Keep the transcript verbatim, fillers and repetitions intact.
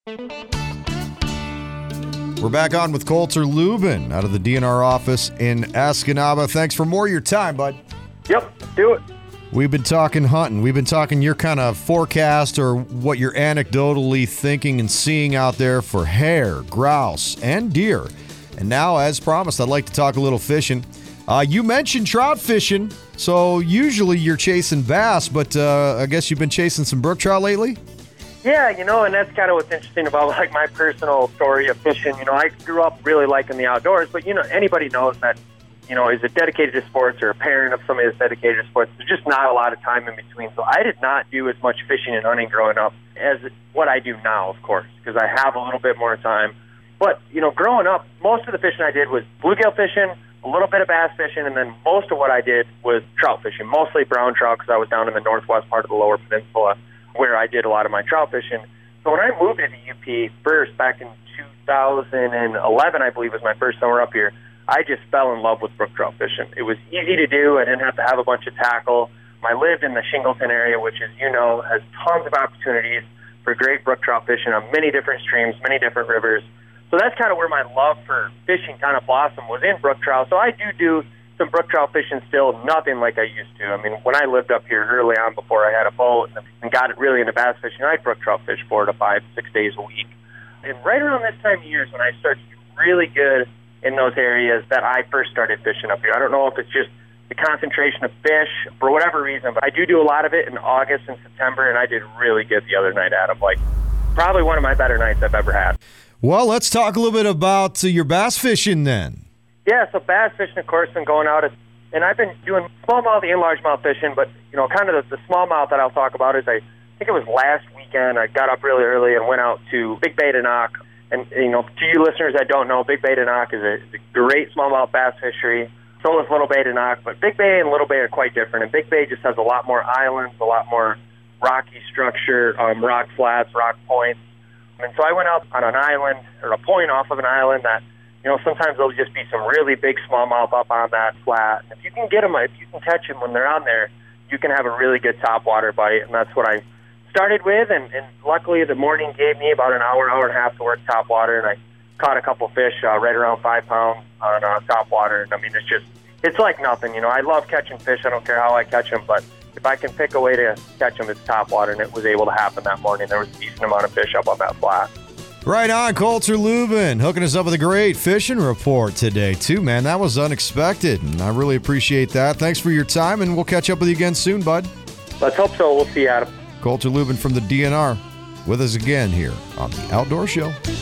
We're back on with Colter Lubin out of the D N R office in Escanaba. Thanks for more of your time, bud. Yep, do it. We've been talking hunting. We've been talking your kind of forecast or what you're anecdotally thinking and seeing out there for hare, grouse, and deer. And now, as promised, I'd like to talk a little fishing. Uh, you mentioned trout fishing, so usually you're chasing bass, but uh, I guess you've been chasing some brook trout lately? Yeah, you know, and that's kind of what's interesting about, like, my personal story of fishing. You know, I grew up really liking the outdoors, but, you know, anybody knows that, you know, is it dedicated to sports or a parent of somebody that's dedicated to sports? There's just not a lot of time in between. So I did not do as much fishing and hunting growing up as what I do now, of course, because I have a little bit more time. But, you know, growing up, most of the fishing I did was bluegill fishing, a little bit of bass fishing, and then most of what I did was trout fishing, mostly brown trout because I was down in the northwest part of the Lower Peninsula where I did a lot of my trout fishing. So when I moved to the U P first back in two thousand eleven, I believe was my first summer up here, I just fell in love with brook trout fishing. It was easy to do. I didn't have to have a bunch of tackle. I lived in the Shingleton area, which, as you know, has tons of opportunities for great brook trout fishing on many different streams, many different rivers. So that's kind of where my love for fishing kind of blossomed, was in brook trout. So I do do some brook trout fishing still, nothing like I used to. I mean, when I lived up here early on before I had a boat and got it really into bass fishing, I'd brook trout fish four to five, six days a week. And right around this time of year is when I started to get really good in those areas that I first started fishing up here. I don't know if it's just the concentration of fish for whatever reason, but I do do a lot of it in August and September, and I did really good the other night, Adam. Like, probably one of my better nights I've ever had. Well, let's talk a little bit about uh, your bass fishing then. Yeah, so bass fishing, of course, been going out, at, and I've been doing smallmouth and largemouth fishing, but, you know, kind of the, the smallmouth that I'll talk about is I, I think it was last weekend, I got up really early and went out to Big Bay to Knock. And, you know, to you listeners that don't know, Big Bay to Knock is a, is a great smallmouth bass fishery. So is Little Bay to Knock, but Big Bay and Little Bay are quite different. And Big Bay just has a lot more islands, a lot more rocky structure, um, rock flats, rock points. And so I went out on an island, or a point off of an island that, you know, sometimes there'll just be some really big smallmouth up on that flat. And if you can get them, if you can catch them when they're on there, you can have a really good topwater bite. And that's what I started with. And, and luckily the morning gave me about an hour, hour and a half to work topwater. And I caught a couple fish uh, right around five pounds on uh, topwater. And I mean, it's just, it's like nothing. You know, I love catching fish. I don't care how I catch them, but if I can pick a way to catch them, it's topwater. And it was able to happen that morning. There was a decent amount of fish up on that flat. Right on, Colter Lubin, hooking us up with a great fishing report today, too, man. That was unexpected, and I really appreciate that. Thanks for your time, and we'll catch up with you again soon, bud. Let's hope so. We'll see you, Adam. Colter Lubin from the D N R with us again here on The Outdoor Show.